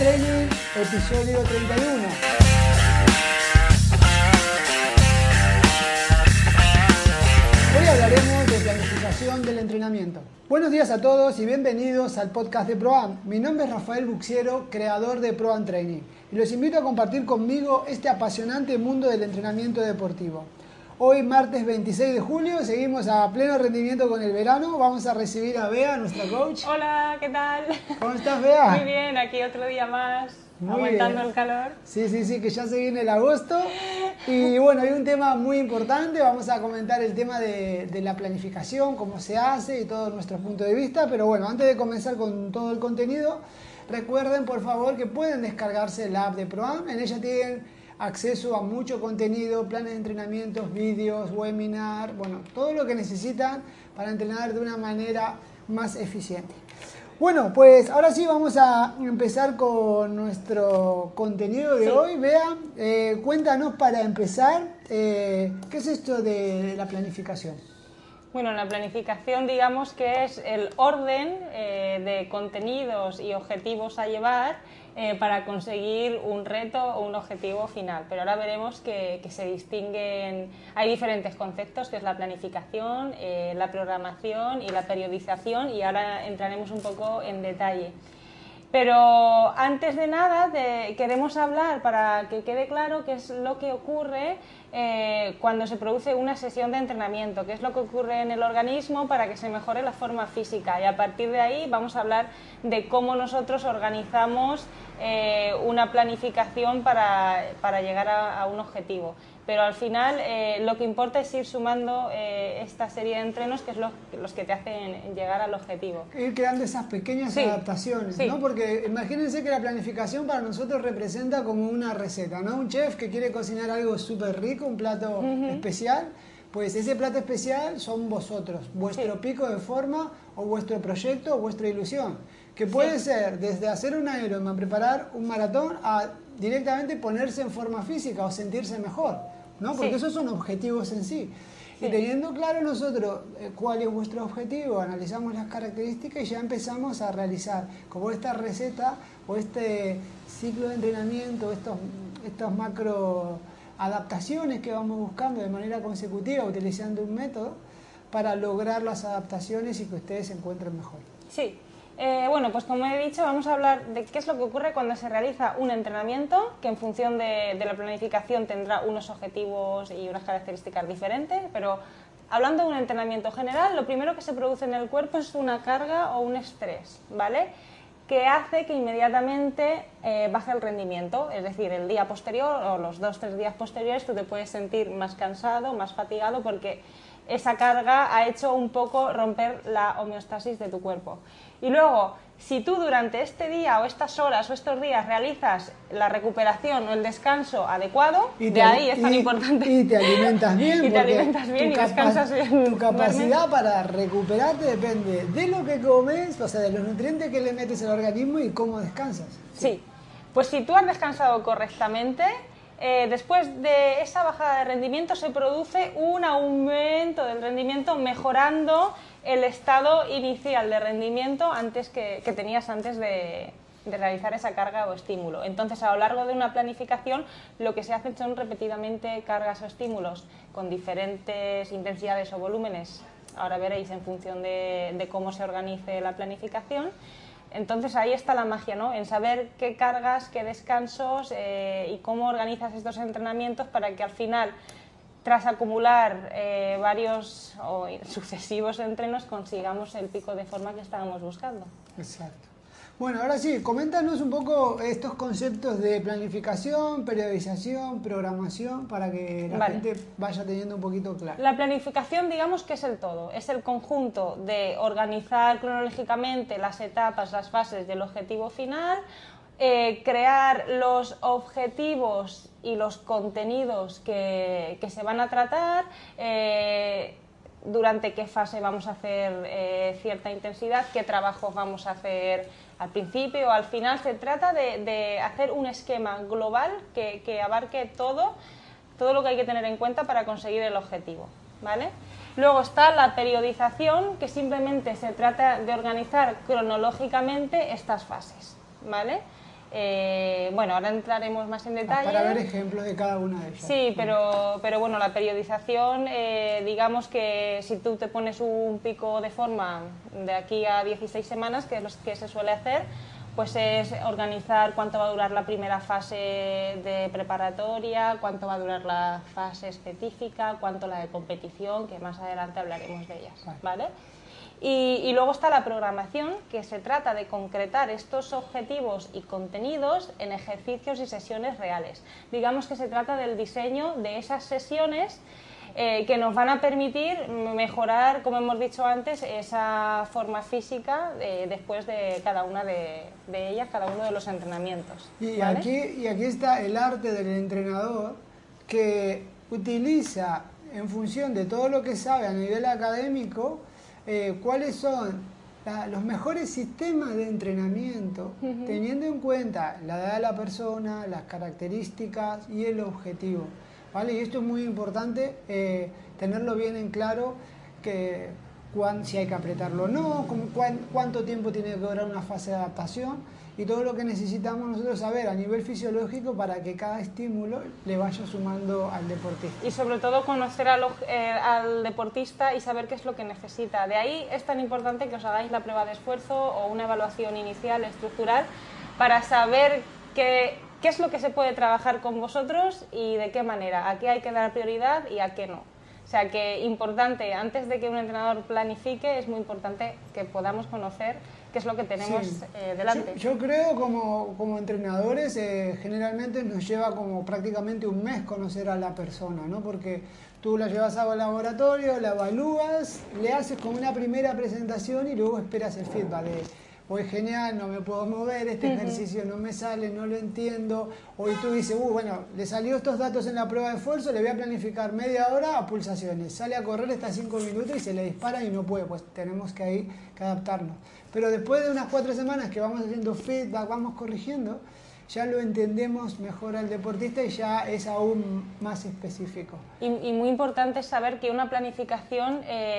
Training, episodio 31. Hoy hablaremos de planificación del entrenamiento. Buenos días a todos y bienvenidos al podcast de ProAm. Mi nombre es Rafael Buxiero, creador de ProAm Training, y los invito a compartir conmigo este apasionante mundo del entrenamiento deportivo. Hoy, martes 26 de julio, seguimos a pleno rendimiento con el verano. Vamos a recibir a Bea, nuestra coach. Hola, ¿qué tal? ¿Cómo estás, Bea? Muy bien, aquí otro día más, aguantando el calor. Sí, que ya se viene el agosto. Y bueno, hay un tema muy importante. Vamos a comentar el tema de la planificación, cómo se hace y todos nuestros puntos de vista. Pero bueno, antes de comenzar con todo el contenido, recuerden, por favor, que pueden descargarse la app de ProAm. En ella tienen acceso a mucho contenido, planes de entrenamientos, vídeos, webinar, bueno, todo lo que necesitan para entrenar de una manera más eficiente. Bueno, pues ahora sí vamos a empezar con nuestro contenido de hoy. Bea, cuéntanos para empezar, ¿qué es esto de la planificación? Bueno, la planificación, digamos que es el orden de contenidos y objetivos a llevar para conseguir un reto o un objetivo final. Pero ahora veremos que se distinguen, hay diferentes conceptos, que es la planificación, la programación y la periodización, y ahora entraremos un poco en detalle. Pero antes de nada queremos hablar, para que quede claro, qué es lo que ocurre cuando se produce una sesión de entrenamiento, qué es lo que ocurre en el organismo para que se mejore la forma física, y a partir de ahí vamos a hablar de cómo nosotros organizamos una planificación para llegar a un objetivo. Pero al final lo que importa es ir sumando esta serie de entrenos, que es los que te hacen llegar al objetivo. Ir creando esas pequeñas adaptaciones, ¿no? Porque imagínense que la planificación para nosotros representa como una receta, ¿no? Un chef que quiere cocinar algo súper rico, un plato especial, pues ese plato especial son vosotros, vuestro pico de forma o vuestro proyecto o vuestra ilusión, que puede ser desde hacer un Ironman, preparar un maratón, a directamente ponerse en forma física o sentirse mejor, ¿no? Porque esos son objetivos en sí. Y teniendo claro nosotros cuál es vuestro objetivo, analizamos las características y ya empezamos a realizar como esta receta o este ciclo de entrenamiento, estos macro adaptaciones que vamos buscando de manera consecutiva utilizando un método para lograr las adaptaciones y que ustedes se encuentren mejor. Sí. Bueno, pues como he dicho, vamos a hablar de qué es lo que ocurre cuando se realiza un entrenamiento, que en función de la planificación tendrá unos objetivos y unas características diferentes, pero hablando de un entrenamiento general, lo primero que se produce en el cuerpo es una carga o un estrés, ¿vale?, que hace que inmediatamente baje el rendimiento, es decir, el día posterior o los 2-3 días posteriores tú te puedes sentir más cansado, más fatigado, porque esa carga ha hecho un poco romper la homeostasis de tu cuerpo. Y luego, si tú durante este día o estas horas o estos días realizas la recuperación o el descanso adecuado, de ahí es tan importante. Y te alimentas bien. Y te alimentas bien y descansas bien. Tu capacidad para recuperarte depende de lo que comes, o sea, de los nutrientes que le metes al organismo y cómo descansas. Sí, pues si tú has descansado correctamente, después de esa bajada de rendimiento se produce un aumento del rendimiento, mejorando el estado inicial de rendimiento que tenías antes de realizar esa carga o estímulo. Entonces, a lo largo de una planificación, lo que se hace son repetidamente cargas o estímulos con diferentes intensidades o volúmenes. Ahora veréis en función de cómo se organice la planificación. Entonces ahí está la magia, ¿no?, en saber qué cargas, qué descansos y cómo organizas estos entrenamientos para que al final, tras acumular varios o sucesivos entrenos, consigamos el pico de forma que estábamos buscando. Exacto. Bueno, ahora sí, coméntanos un poco estos conceptos de planificación, periodización, programación, para que la gente vaya teniendo un poquito claro. La planificación, digamos que es el todo, es el conjunto de organizar cronológicamente las etapas, las fases del objetivo final, crear los objetivos y los contenidos que se van a tratar, durante qué fase vamos a hacer cierta intensidad, qué trabajos vamos a hacer al principio o al final. Se trata de hacer un esquema global que abarque todo lo que hay que tener en cuenta para conseguir el objetivo, ¿vale? Luego está la periodización, que simplemente se trata de organizar cronológicamente estas fases, ¿vale? Bueno, ahora entraremos más en detalle. Para ver ejemplos de cada una de ellas. Sí, pero bueno, la periodización, digamos que si tú te pones un pico de forma de aquí a 16 semanas, que es lo que se suele hacer, pues es organizar cuánto va a durar la primera fase de preparatoria, cuánto va a durar la fase específica, cuánto la de competición, que más adelante hablaremos de ellas, ¿vale? Y luego está la programación, que se trata de concretar estos objetivos y contenidos en ejercicios y sesiones reales. Digamos que se trata del diseño de esas sesiones que nos van a permitir mejorar, como hemos dicho antes, esa forma física después de cada una de ellas, cada uno de los entrenamientos. ¿Vale? Y aquí está el arte del entrenador, que utiliza, en función de todo lo que sabe a nivel académico, cuáles son los mejores sistemas de entrenamiento, teniendo en cuenta la edad de la persona, las características y el objetivo, ¿vale? Y esto es muy importante, tenerlo bien en claro, que si hay que apretarlo o no, cuánto tiempo tiene que durar una fase de adaptación, y todo lo que necesitamos nosotros saber a nivel fisiológico para que cada estímulo le vaya sumando al deportista. Y sobre todo conocer al deportista y saber qué es lo que necesita. De ahí es tan importante que os hagáis la prueba de esfuerzo o una evaluación inicial estructural para saber qué es lo que se puede trabajar con vosotros y de qué manera, a qué hay que dar prioridad y a qué no. O sea que importante, antes de que un entrenador planifique, es muy importante que podamos conocer qué es lo que tenemos delante. Yo creo como entrenadores generalmente nos lleva como prácticamente un mes conocer a la persona, ¿no? Porque tú la llevas al laboratorio, la evalúas, le haces como una primera presentación y luego esperas el feedback de hoy genial, no me puedo mover, este ejercicio no me sale, no lo entiendo. Hoy tú dices, bueno, le salió estos datos en la prueba de esfuerzo, le voy a planificar media hora a pulsaciones. Sale a correr, está 5 minutos y se le dispara y no puede, pues tenemos que ahí que adaptarnos. Pero después de unas 4 semanas que vamos haciendo feedback, vamos corrigiendo, ya lo entendemos mejor al deportista y ya es aún más específico. Y muy importante saber que una planificación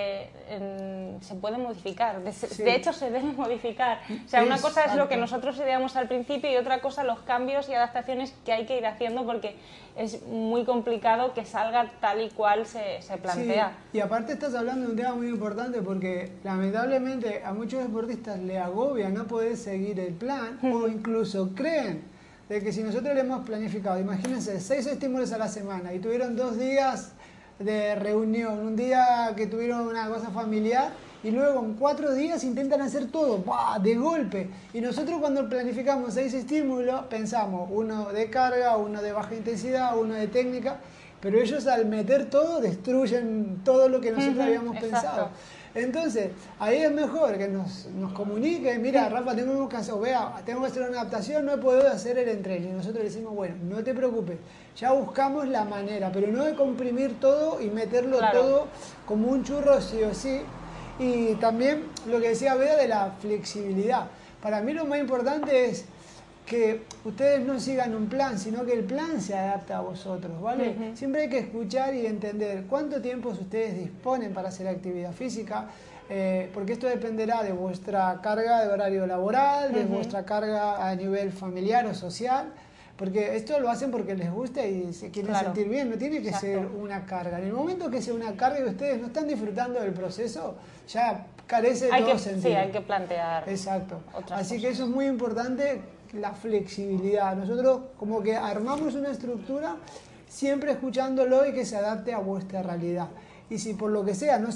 se puede modificar, de hecho se debe modificar. O sea, una cosa es lo que nosotros ideamos al principio y otra cosa los cambios y adaptaciones que hay que ir haciendo porque es muy complicado que salga tal y cual se plantea. Sí. Y aparte estás hablando de un tema muy importante porque lamentablemente a muchos deportistas le agobia no poder seguir el plan o incluso creen de que si nosotros le hemos planificado, imagínense, 6 estímulos a la semana y tuvieron 2 días de reunión, un día que tuvieron una cosa familiar y luego en 4 días intentan hacer todo, ¡bah!, de golpe. Y nosotros cuando planificamos 6 estímulos pensamos uno de carga, uno de baja intensidad, uno de técnica, pero ellos al meter todo destruyen todo lo que nosotros habíamos pensado. Entonces, ahí es mejor que nos comuniquen, mira, Rafa, tengo que hacer una adaptación, no he podido hacer el entreno. Y nosotros le decimos, bueno, no te preocupes, ya buscamos la manera, pero no de comprimir todo y meterlo todo como un churro sí o sí. Y también lo que decía Bea de la flexibilidad. Para mí lo más importante es que ustedes no sigan un plan, sino que el plan se adapta a vosotros, ¿vale? Siempre hay que escuchar y entender cuánto tiempo ustedes disponen para hacer actividad física, porque esto dependerá de vuestra carga de horario laboral, de vuestra carga a nivel familiar o social, porque esto lo hacen porque les gusta y se quieren sentir bien, no tiene que ser una carga. En el momento que sea una carga y ustedes no están disfrutando del proceso, ya carece de todo sentido. Sí, hay que plantear. Exacto. Así que eso es muy importante, la flexibilidad. Nosotros como que armamos una estructura siempre escuchándolo y que se adapte a vuestra realidad. Y si por lo que sea no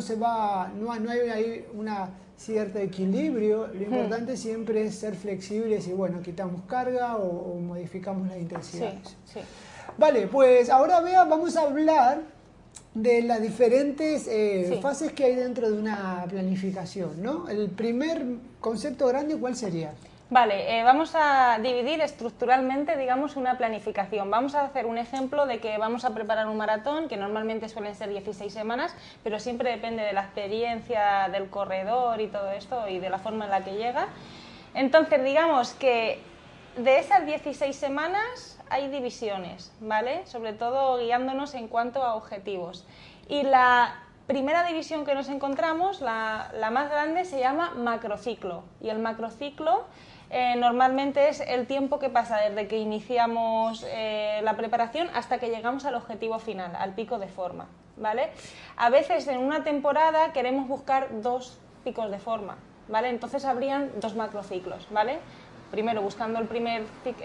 hay ahí una cierto equilibrio, lo importante siempre es ser flexibles y bueno, quitamos carga o modificamos las intensidades. Sí. Vale, pues ahora vamos a hablar de las diferentes fases que hay dentro de una planificación, ¿no? El primer concepto grande, ¿cuál sería? Vale, vamos a dividir estructuralmente, digamos, una planificación. Vamos a hacer un ejemplo de que vamos a preparar un maratón, que normalmente suelen ser 16 semanas, pero siempre depende de la experiencia del corredor y todo esto y de la forma en la que llega. Entonces, digamos que de esas 16 semanas hay divisiones, ¿vale? Sobre todo guiándonos en cuanto a objetivos. Y la primera división que nos encontramos, la más grande, se llama macrociclo. Y el macrociclo normalmente es el tiempo que pasa desde que iniciamos la preparación hasta que llegamos al objetivo final, al pico de forma, ¿vale? A veces en una temporada queremos buscar 2 picos de forma, ¿vale? Entonces habrían 2 macrociclos, ¿vale? Primero buscando el primer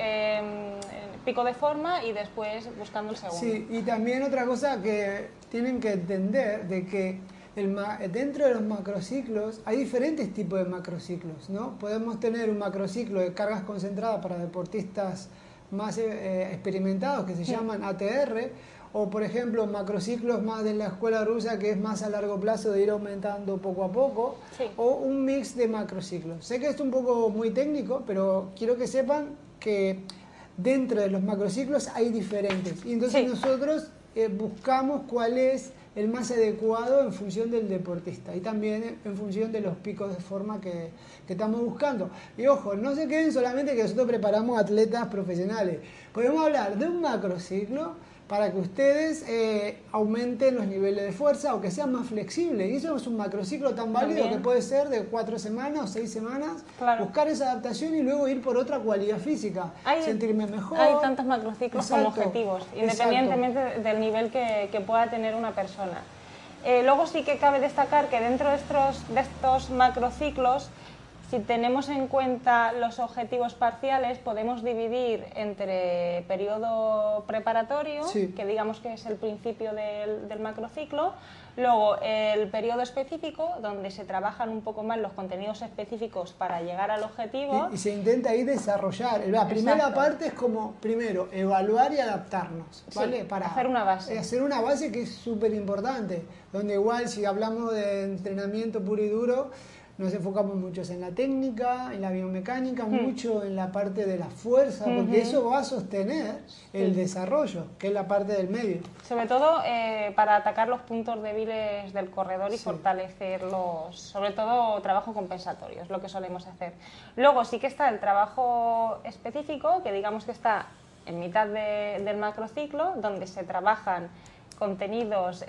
pico de forma y después buscando el segundo. Sí, y también otra cosa que tienen que entender de que dentro de los macrociclos hay diferentes tipos de macrociclos, ¿no? Podemos tener un macrociclo de cargas concentradas para deportistas más experimentados que se llaman ATR, o por ejemplo macrociclos más de la escuela rusa que es más a largo plazo de ir aumentando poco a poco, sí, o un mix de macrociclos. Sé que esto es un poco muy técnico, pero quiero que sepan que dentro de los macrociclos hay diferentes y entonces sí, nosotros buscamos cuál es el más adecuado en función del deportista y también en función de los picos de forma que estamos buscando. Y ojo, no se queden solamente que nosotros preparamos atletas profesionales. Podemos hablar de un macrociclo para que ustedes aumenten los niveles de fuerza o que sean más flexibles. Y eso es un macrociclo tan válido que puede ser de 4 semanas o 6 semanas, claro, buscar esa adaptación y luego ir por otra cualidad física, sentirme mejor. Hay tantos macrociclos como objetivos, independientemente del nivel que pueda tener una persona. Luego sí que cabe destacar que dentro de estos macrociclos, si tenemos en cuenta los objetivos parciales, podemos dividir entre periodo preparatorio, sí, que digamos que es el principio del macrociclo, luego el periodo específico, donde se trabajan un poco más los contenidos específicos para llegar al objetivo. Y se intenta ahí desarrollar. La primera parte es como, primero, evaluar y adaptarnos, ¿vale? Sí, para hacer una base. Hacer una base que es súper importante, donde igual si hablamos de entrenamiento puro y duro, nos enfocamos mucho en la técnica, en la biomecánica, mucho en la parte de la fuerza, porque eso va a sostener el desarrollo, que es la parte del medio. Sobre todo para atacar los puntos débiles del corredor y fortalecerlos, sobre todo trabajo compensatorio, es lo que solemos hacer. Luego sí que está el trabajo específico, que digamos que está en mitad del macrociclo, donde se trabajan contenidos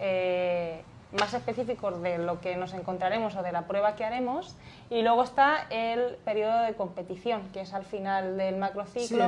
más específicos de lo que nos encontraremos o de la prueba que haremos, y luego está el periodo de competición, que es al final del macrociclo,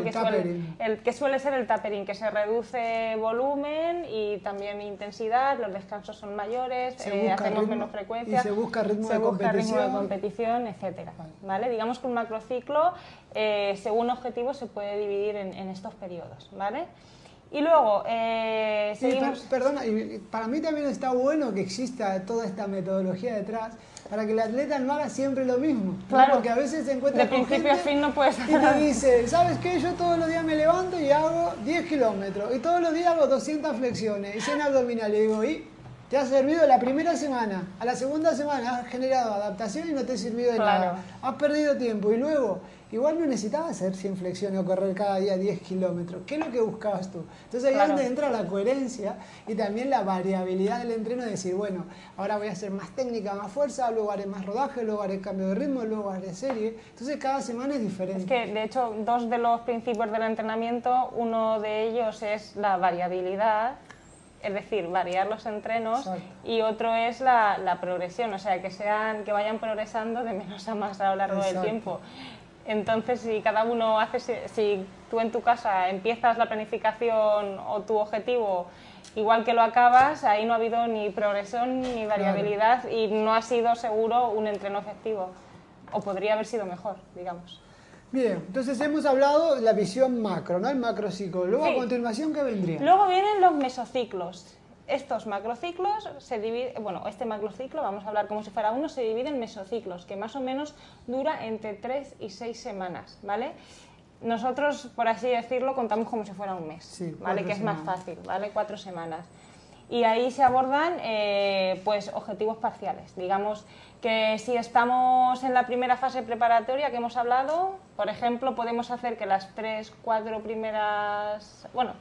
que suele ser el tapering, que se reduce volumen y también intensidad, los descansos son mayores, hacemos menos frecuencia, y se busca ritmo de competición, etcétera. ¿Vale? Digamos que un macrociclo, según objetivo, se puede dividir en estos periodos, ¿vale? Y luego, seguimos... Perdona, y para mí también está bueno que exista toda esta metodología detrás, para que el atleta no haga siempre lo mismo. Claro, ¿no? Porque a veces se encuentra de principio a fin no puedes hacer. Y te dice, ¿sabes qué? Yo todos los días me levanto y hago 10 kilómetros, y todos los días hago 200 flexiones, y 100 abdominales. Y digo, ¿y? Te ha servido la primera semana, a la segunda semana has generado adaptación y no te ha servido de nada. Has perdido tiempo y luego, igual no necesitabas hacer 100 flexiones o correr cada día 10 kilómetros. ¿Qué es lo que buscabas tú? Entonces ahí es donde entra la coherencia y también la variabilidad del entreno de decir, bueno, ahora voy a hacer más técnica, más fuerza, luego haré más rodaje, luego haré cambio de ritmo, luego haré serie. Entonces cada semana es diferente. Es que, de hecho, 2 de los principios del entrenamiento, uno de ellos es la variabilidad, es decir, variar los entrenos. Exacto. Y otro es la progresión, o sea, que vayan progresando de menos a más a lo largo del tiempo. Entonces, si cada uno si tú en tu casa empiezas la planificación o tu objetivo igual que lo acabas, ahí no ha habido ni progresión ni variabilidad y no ha sido seguro un entreno efectivo, o podría haber sido mejor, digamos. Bien, entonces hemos hablado de la visión macro, ¿no? El macrociclo. Luego, a continuación, ¿qué vendría? Luego vienen los mesociclos. Estos macrociclos se dividen, bueno, este macrociclo, vamos a hablar como si fuera uno, se divide en mesociclos, que más o menos dura entre 3 y 6 semanas, ¿vale? Nosotros, por así decirlo, contamos como si fuera un mes, ¿vale? Que es más fácil, ¿vale? 4 semanas. Y ahí se abordan, pues, objetivos parciales. Digamos que si estamos en la primera fase preparatoria que hemos hablado, por ejemplo, podemos hacer que las 3-4 primeras, bueno,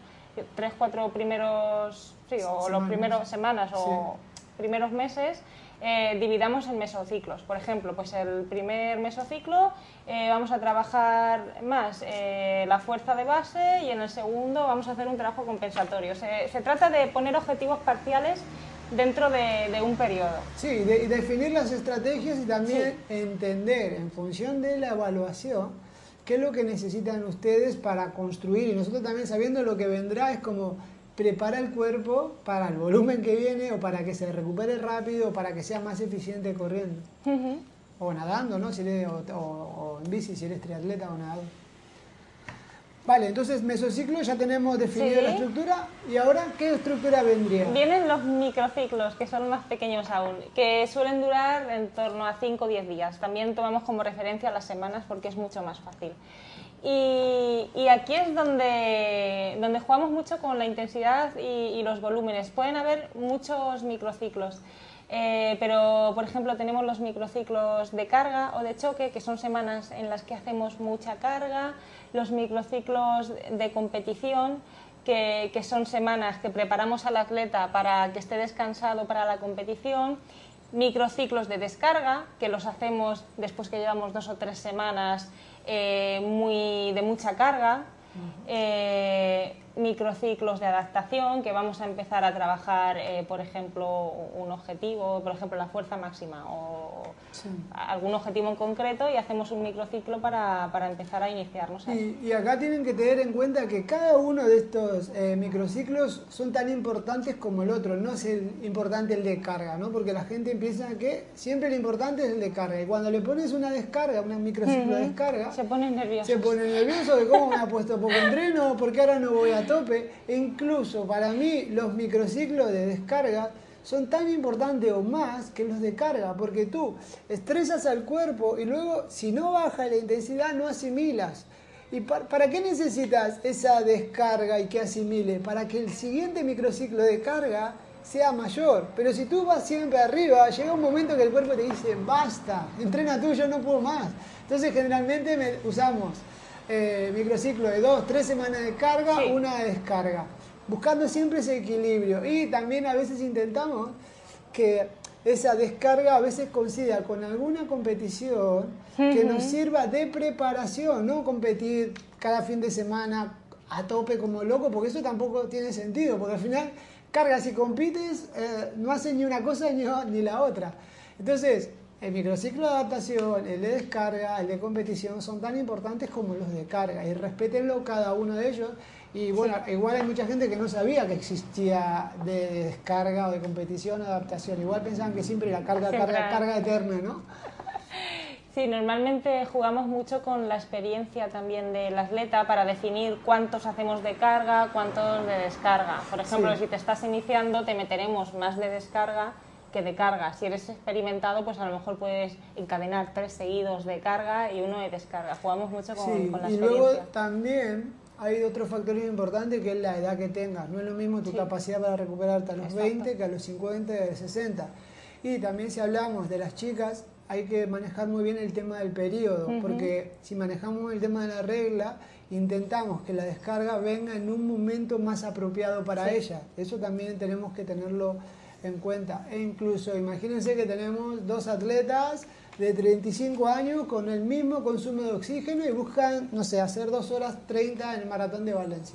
3-4 primeros, o los primeros semanas o primeros meses, dividamos en mesociclos. Por ejemplo, pues el primer mesociclo vamos a trabajar más la fuerza de base y en el segundo vamos a hacer un trabajo compensatorio. Se trata de poner objetivos parciales dentro de un periodo. Sí, y definir las estrategias y también entender en función de la evaluación qué es lo que necesitan ustedes para construir, y nosotros también sabiendo lo que vendrá, es como prepara el cuerpo para el volumen que viene, o para que se recupere rápido, o para que sea más eficiente corriendo. O nadando, ¿no? Si eres, o en bici, si eres triatleta o nadador. Vale, entonces mesociclo ya tenemos definido la estructura, y ahora, ¿qué estructura vendría? Vienen los microciclos, que son más pequeños aún, que suelen durar en torno a 5 o 10 días. También tomamos como referencia las semanas porque es mucho más fácil. Y aquí es donde jugamos mucho con la intensidad y los volúmenes. Pueden haber muchos microciclos, pero por ejemplo tenemos los microciclos de carga o de choque, que son semanas en las que hacemos mucha carga, los microciclos de competición, que son semanas que preparamos al atleta para que esté descansado para la competición, microciclos de descarga, que los hacemos después que llevamos 2 o 3 semanas de mucha carga, microciclos de adaptación, que vamos a empezar a trabajar, por ejemplo, un objetivo, por ejemplo, la fuerza máxima o algún objetivo en concreto, y hacemos un microciclo para empezar a iniciarnos ahí. Y acá tienen que tener en cuenta que cada uno de estos microciclos son tan importantes como el otro, no es importante el de carga, ¿no? Porque la gente piensa que siempre lo importante es el de carga, y cuando le pones una descarga, un microciclo de descarga, se pone nervioso. Se pone nervioso de cómo me ha puesto poco entreno, porque ahora no voy a tope. E incluso para mí los microciclos de descarga son tan importantes o más que los de carga, porque tú estresas al cuerpo y luego, si no baja la intensidad, no asimilas. ¿Y para qué necesitas esa descarga y que asimile? Para que el siguiente microciclo de carga sea mayor. Pero si tú vas siempre arriba, llega un momento que el cuerpo te dice, basta, entrena tú, yo no puedo más. Entonces generalmente usamos microciclo de 2 o 3 semanas de carga, una de descarga, buscando siempre ese equilibrio. Y también a veces intentamos que esa descarga a veces coincida con alguna competición que nos sirva de preparación, no competir cada fin de semana a tope como loco, porque eso tampoco tiene sentido, porque al final cargas y compites, no haces ni una cosa ni la otra. Entonces, el microciclo de adaptación, el de descarga, el de competición son tan importantes como los de carga, y respétenlo cada uno de ellos. Y bueno, igual hay mucha gente que no sabía que existía de descarga o de competición o de adaptación. Igual pensaban que siempre era carga eterna, ¿no? Sí, normalmente jugamos mucho con la experiencia también del atleta para definir cuántos hacemos de carga, cuántos de descarga. Por ejemplo, si te estás iniciando, te meteremos más de descarga que de carga. Si eres experimentado, pues a lo mejor puedes encadenar 3 seguidos de carga y 1 de descarga. Jugamos mucho con la experiencia. Y luego también hay otro factor importante, que es la edad que tengas. No es lo mismo tu capacidad para recuperarte a los 20 que a los 50 y a los 60. Y también, si hablamos de las chicas, hay que manejar muy bien el tema del periodo, porque si manejamos el tema de la regla, intentamos que la descarga venga en un momento más apropiado para ella. Eso también tenemos que tenerlo en cuenta. E incluso imagínense que tenemos 2 atletas de 35 años con el mismo consumo de oxígeno y buscan, no sé, hacer 2 horas 30 en el maratón de Valencia.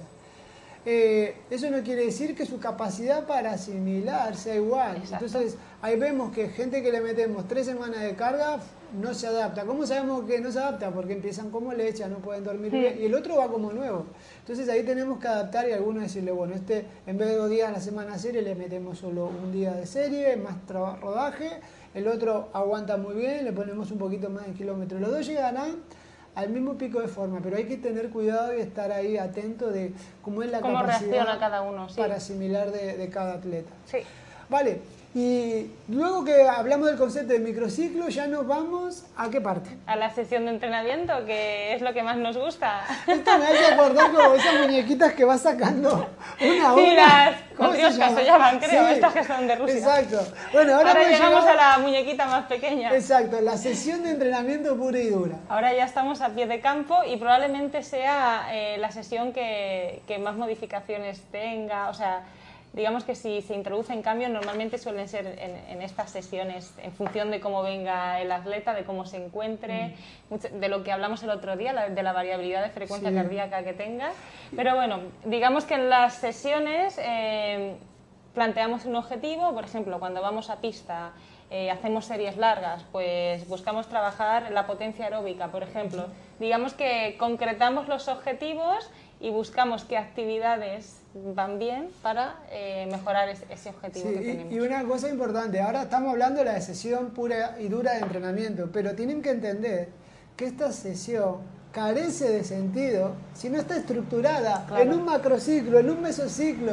Eso no quiere decir que su capacidad para asimilar sea igual. Exacto. Entonces, ahí vemos que gente que le metemos 3 semanas de carga no se adapta. ¿Cómo sabemos que no se adapta? Porque empiezan como leche, no pueden dormir bien, y el otro va como nuevo. Entonces ahí tenemos que adaptar, y algunos decirle, bueno, en vez de 2 días a la semana serie, le metemos solo 1 día de serie, más rodaje. El otro aguanta muy bien, le ponemos un poquito más de kilómetros. Los 2 llegarán al mismo pico de forma, pero hay que tener cuidado y estar ahí atento de cómo es la capacidad reacciona cada uno, para asimilar de cada atleta. Sí. Vale, y luego que hablamos del concepto de microciclo, ya nos vamos ¿a qué parte? A la sesión de entrenamiento, que es lo que más nos gusta. Esto me hace acordar como esas muñequitas que vas sacando una a una. Sí, las cotrioscas se llaman, creo, estas que son de Rusia. Exacto. Bueno, ahora llegamos a la muñequita más pequeña. Exacto, la sesión de entrenamiento pura y dura. Ahora ya estamos a pie de campo y probablemente sea la sesión que más modificaciones tenga, o sea, digamos que si se introducen cambios, normalmente suelen ser en estas sesiones, en función de cómo venga el atleta, de cómo se encuentre, de lo que hablamos el otro día, de la variabilidad de frecuencia cardíaca que tenga. Pero bueno, digamos que en las sesiones planteamos un objetivo, por ejemplo, cuando vamos a pista, hacemos series largas, pues buscamos trabajar la potencia aeróbica, por ejemplo. Digamos que concretamos los objetivos y buscamos qué actividades van bien para mejorar ese objetivo que tenemos. Y una cosa importante, ahora estamos hablando de la sesión pura y dura de entrenamiento, pero tienen que entender que esta sesión carece de sentido si no está estructurada en un macrociclo, en un mesociclo,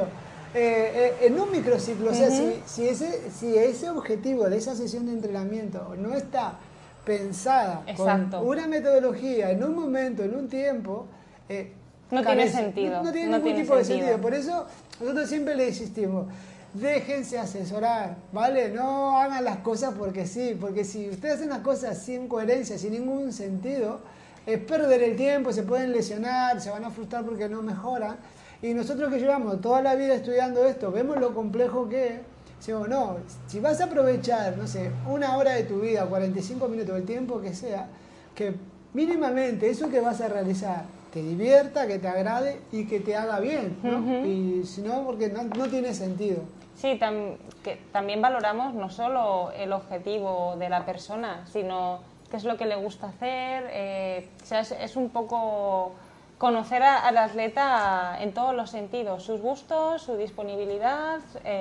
en un microciclo. O sea, si ese objetivo de esa sesión de entrenamiento no está pensada con una metodología, en un momento, en un tiempo, no tiene sentido. No tiene ningún tipo de sentido. Por eso nosotros siempre le insistimos, déjense asesorar, ¿vale? No hagan las cosas porque sí, porque si ustedes hacen las cosas sin coherencia, sin ningún sentido, es perder el tiempo, se pueden lesionar, se van a frustrar porque no mejoran. Y nosotros que llevamos toda la vida estudiando esto, vemos lo complejo que es. Decimos, no, si vas a aprovechar, no sé, 1 hora de tu vida, 45 minutos, el tiempo que sea, que mínimamente eso que vas a realizar te divierta, que te agrade y que te haga bien, ¿no? Y si no, porque no tiene sentido. Sí, que también valoramos no solo el objetivo de la persona, sino qué es lo que le gusta hacer. O sea, es un poco conocer al atleta en todos los sentidos, sus gustos, su disponibilidad,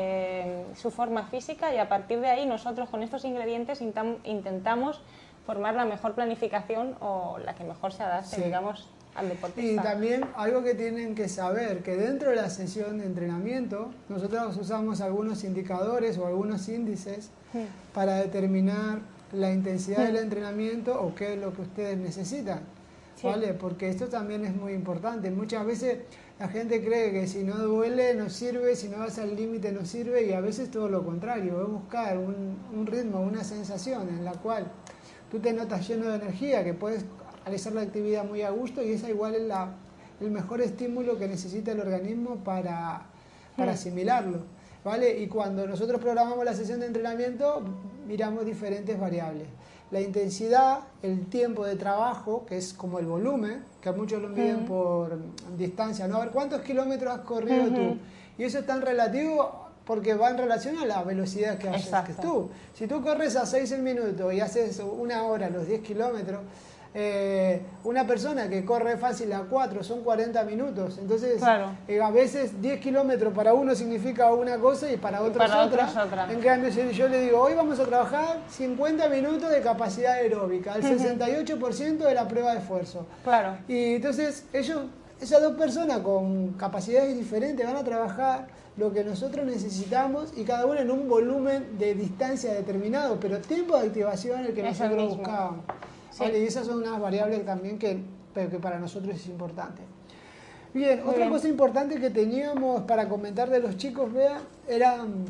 su forma física, y a partir de ahí nosotros con estos ingredientes intentamos formar la mejor planificación o la que mejor se adapte, digamos, al deportista. Y también algo que tienen que saber, que dentro de la sesión de entrenamiento nosotros usamos algunos indicadores o algunos índices para determinar la intensidad del entrenamiento o qué es lo que ustedes necesitan. ¿Vale? Porque esto también es muy importante. Muchas veces la gente cree que si no duele no sirve, si no vas al límite no sirve, y a veces todo lo contrario. Es buscar un ritmo, una sensación en la cual tú te notas lleno de energía, que puedes realizar la actividad muy a gusto, y esa igual es el mejor estímulo que necesita el organismo para asimilarlo. ¿Vale? Y cuando nosotros programamos la sesión de entrenamiento, miramos diferentes variables. La intensidad, el tiempo de trabajo, que es como el volumen, que muchos lo miden por distancia, ¿no? A ver, ¿cuántos kilómetros has corrido tú? Y eso es tan relativo porque va en relación a la velocidad que haces tú. Si tú corres a 6 el minuto y haces 1 hora los 10 kilómetros, una persona que corre fácil a 4 son 40 minutos. Entonces, a veces 10 kilómetros para uno significa una cosa y para otros otra. En cambio, si yo le digo, hoy vamos a trabajar 50 minutos de capacidad aeróbica, el 68% de la prueba de esfuerzo. Y entonces, esas dos personas con capacidades diferentes van a trabajar lo que nosotros necesitamos, y cada uno en un volumen de distancia determinado, pero tiempo de activación el que nosotros buscábamos. Vale, y esas son unas variables también que para nosotros es importante. Bien, otra cosa importante que teníamos para comentar de los chicos, Bea, eran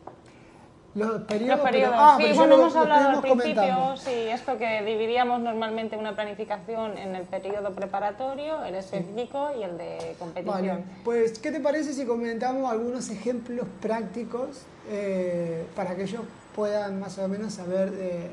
los periodos. Bueno, hemos hablado al principio, esto que dividíamos normalmente una planificación en el periodo preparatorio, el específico y el de competición. Vale, pues, ¿qué te parece si comentamos algunos ejemplos prácticos para que ellos puedan más o menos saber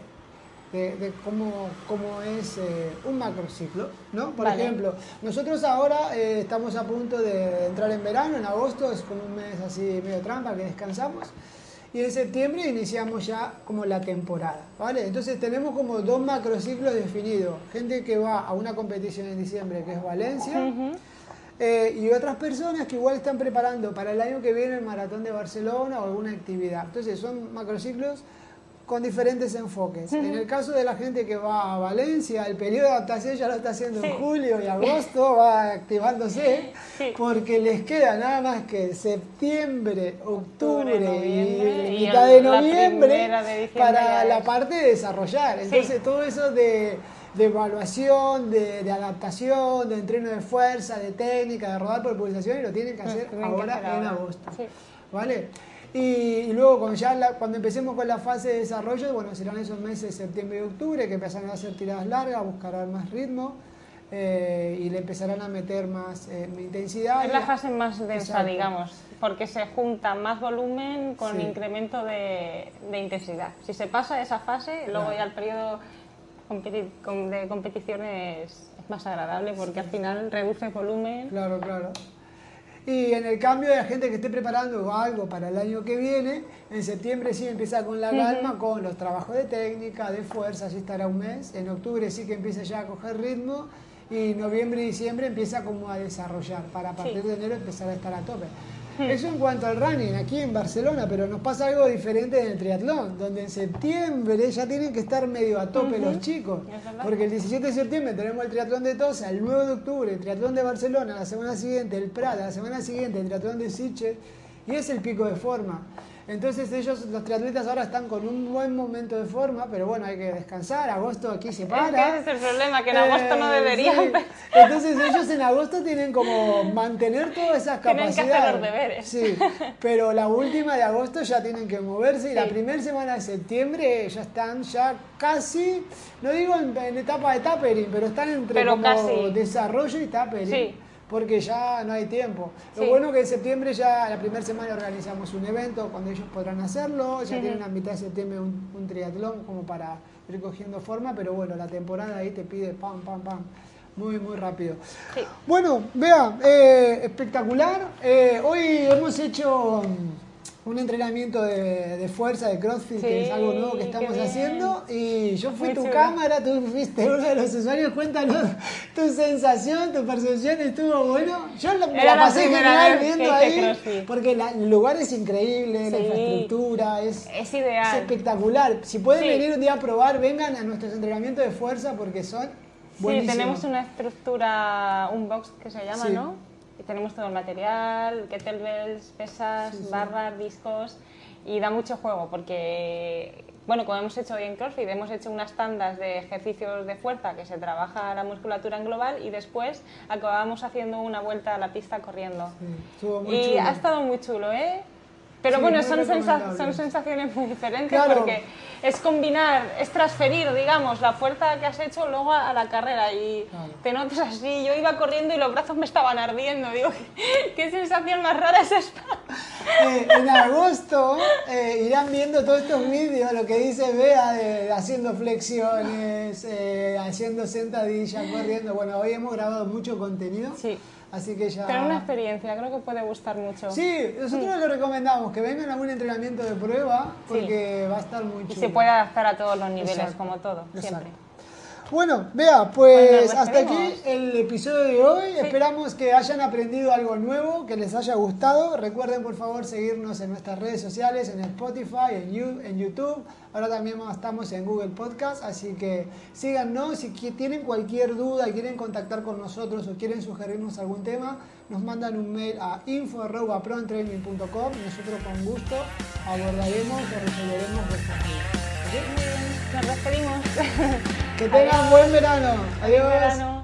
de cómo es un macrociclo, ¿no? Por ejemplo, nosotros ahora estamos a punto de entrar en verano, en agosto, es como un mes así medio trampa que descansamos, y en septiembre iniciamos ya como la temporada, ¿vale? Entonces tenemos como 2 macrociclos definidos, gente que va a una competición en diciembre que es Valencia, y otras personas que igual están preparando para el año que viene el Maratón de Barcelona o alguna actividad. Entonces son macrociclos con diferentes enfoques. En el caso de la gente que va a Valencia, el periodo de adaptación ya lo está haciendo en julio y agosto, va activándose, porque les queda nada más que septiembre, octubre y mitad de noviembre para la parte de desarrollar. Entonces todo eso de evaluación, de adaptación, de entreno de fuerza, de técnica, de rodar por pulsación, y lo tienen que hacer ahora en agosto. ¿Vale? Y luego cuando empecemos con la fase de desarrollo, bueno, serán esos meses, septiembre y octubre, que empezarán a hacer tiradas largas, buscarán más ritmo y le empezarán a meter más intensidad. Es la fase más densa, digamos, porque se junta más volumen con incremento de intensidad. Si se pasa esa fase, luego ya el periodo de competición es más agradable, porque al final reduce volumen. Claro. Y en el cambio de la gente que esté preparando algo para el año que viene, en septiembre sí empieza con la calma, con los trabajos de técnica, de fuerza, así estará un mes. En octubre sí que empieza ya a coger ritmo y noviembre y diciembre empieza como a desarrollar para a partir de enero empezar a estar a tope. Eso en cuanto al running, aquí en Barcelona, pero nos pasa algo diferente en el triatlón, donde en septiembre ya tienen que estar medio a tope los chicos, porque el 17 de septiembre tenemos el triatlón de Tosa, el 9 de octubre el triatlón de Barcelona, la semana siguiente el Prat, la semana siguiente el triatlón de Sitges, y es el pico de forma. Entonces ellos, los triatletas ahora están con un buen momento de forma, pero bueno, hay que descansar, agosto aquí se para. Es que ese es el problema, que en agosto no deberían. Sí. Entonces ellos en agosto tienen como mantener todas esas capacidades. Tienen que hacer los deberes. Sí, pero la última de agosto ya tienen que moverse y la primera semana de septiembre ya están casi, no digo en etapa de tapering, pero están entre como casi desarrollo y tapering. Sí. Porque ya no hay tiempo. Lo bueno que en septiembre ya la primera semana organizamos un evento cuando ellos podrán hacerlo, ya tienen a mitad de septiembre un triatlón como para ir cogiendo forma, pero bueno, la temporada ahí te pide pam, pam, pam, muy, muy rápido. Sí. Bueno, Bea, espectacular. Hoy hemos hecho un entrenamiento de fuerza, de CrossFit, que es algo nuevo que estamos haciendo. Y yo fui tu cámara, tú fuiste uno de los usuarios. Cuéntanos tu sensación, tu percepción, ¿estuvo bueno? Yo me la pasé genial viendo ahí, porque el lugar es increíble, la infraestructura es ideal. Es espectacular. Si pueden venir un día a probar, vengan a nuestros entrenamientos de fuerza porque son buenísimos. Sí, tenemos una estructura, un box que se llama, ¿no? Y tenemos todo el material, kettlebells, pesas, barras, discos, y da mucho juego porque, bueno, como hemos hecho hoy en CrossFit, hemos hecho unas tandas de ejercicios de fuerza que se trabaja la musculatura en global y después acabamos haciendo una vuelta a la pista corriendo. Y ha estado muy chulo, ¿eh? Pero bueno, son sensaciones muy diferentes porque es combinar, es transferir, digamos, la fuerza que has hecho luego a la carrera y te notas así. Yo iba corriendo y los brazos me estaban ardiendo. Digo, ¿qué sensación más rara es esta? En agosto irán viendo todos estos vídeos, lo que dice Bea, de haciendo flexiones, haciendo sentadillas, corriendo. Bueno, hoy hemos grabado mucho contenido. Sí. Así que ya... Pero una experiencia, creo que puede gustar mucho. Sí, nosotros lo recomendamos, que vengan a un entrenamiento de prueba, porque va a estar muy chulo. Y se puede adaptar a todos los niveles, como todo, siempre. Bueno, Bea, pues hasta aquí el episodio de hoy. Esperamos que hayan aprendido algo nuevo, que les haya gustado. Recuerden, por favor, seguirnos en nuestras redes sociales, en Spotify, en YouTube. Ahora también estamos en Google Podcast, así que síganos. Si tienen cualquier duda y quieren contactar con nosotros o quieren sugerirnos algún tema, nos mandan un mail a info@proentraining.com y nosotros con gusto abordaremos o resolveremos vuestras dudas. Nos despedimos. Que tengan buen verano. Adiós.